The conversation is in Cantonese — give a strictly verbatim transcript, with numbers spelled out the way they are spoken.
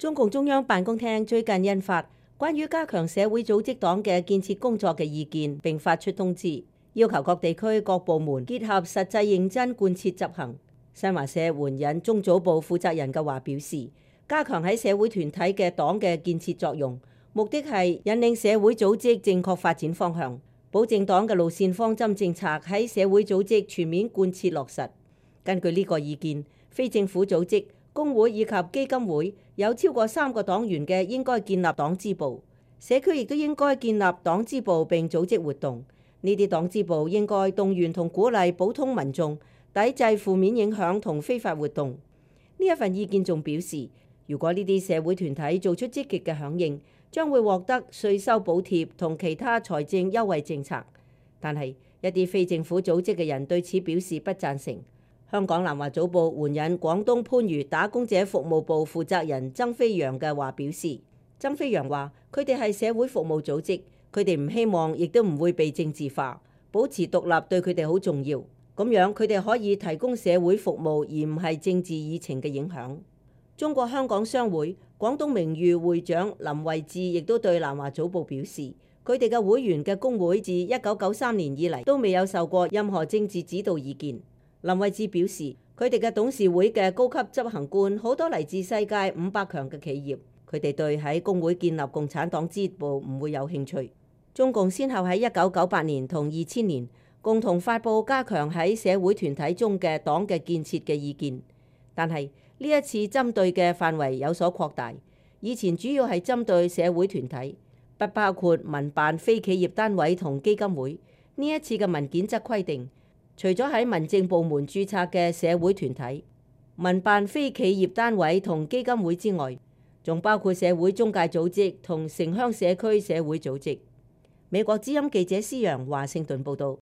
中共中央辦公廳最近印發關於加強社會組織黨嘅建設工作嘅意見，並發出通知，要求各地區各部門結合實際認真貫徹執行。新華社援引中組部負責人嘅話表示，加強喺社會團體嘅黨嘅建設作用，目的係引領社會組織正確發展方向，保證黨嘅路線方針政策喺社會組織全面貫徹落實。根據呢個意見，非政府組織、工會以及基金會有超過三個黨員嘅，應該建立黨支部；社區亦都應該建立黨支部並組織活動。呢啲黨支部應該動員同鼓勵普通民眾，抵制負面影響同非法活動。呢一份意見仲表示，如果呢啲社會團體做出積極嘅響應，將會獲得稅收補貼同其他財政優惠政策。但係一啲非政府組織嘅人對此表示不贊成。香港南華早報援引廣東番禺打工者服務部負責人曾飛揚嘅話表示，曾飛揚話：佢哋係社會服務組織，佢哋唔希望亦都唔會被政治化，保持獨立對佢哋好重要。咁樣佢哋可以提供社會服務，而唔係政治議程嘅影響。中國香港商會廣東名譽會長林惠智亦都對南華早報表示，佢哋嘅會員嘅工會自一九九三年以嚟都未有受過任何政治指導意見。林惠智表示，佢哋嘅董事會嘅高級執行官好多嚟自世界五百強嘅企業，佢哋對喺工會建立共產黨支部唔會有興趣。中共先後喺一九九八年同二千年共同發布加強喺社會團體中嘅黨嘅建設嘅意見，但係呢一次針對嘅範圍有所擴大。以前主要係針對社會團體，不包括民辦非企業單位同基金會。呢一次嘅文件則規定，除咗喺民政部門註冊嘅社會團體、民辦非企業單位同基金會之外，仲包括社會中介組織同城鄉社區社會組織。美國之音記者施洋華盛頓報導。